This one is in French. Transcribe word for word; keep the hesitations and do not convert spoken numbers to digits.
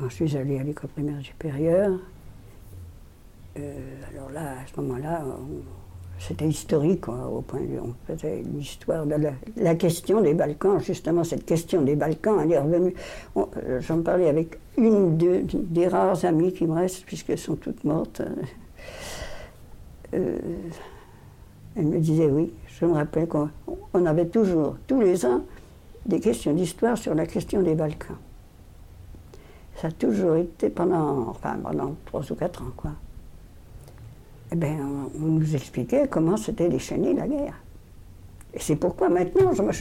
quand je suis allée à l'école primaire supérieure, euh, alors là, à ce moment-là, on, c'était historique, quoi, au point de vue, on faisait l'histoire de la, la question des Balkans, justement cette question des Balkans, elle est revenue. On, euh, j'en parlais avec une de, des rares amies qui me restent, puisqu'elles sont toutes mortes. Euh, elle me disait oui, je me rappelle qu'on on avait toujours, tous les ans, des questions d'histoire sur la question des Balkans. Ça a toujours été pendant, enfin, pendant trois ou quatre ans, quoi. Eh bien, on, on nous expliquait comment s'était déchaînée la guerre. Et c'est pourquoi maintenant, je me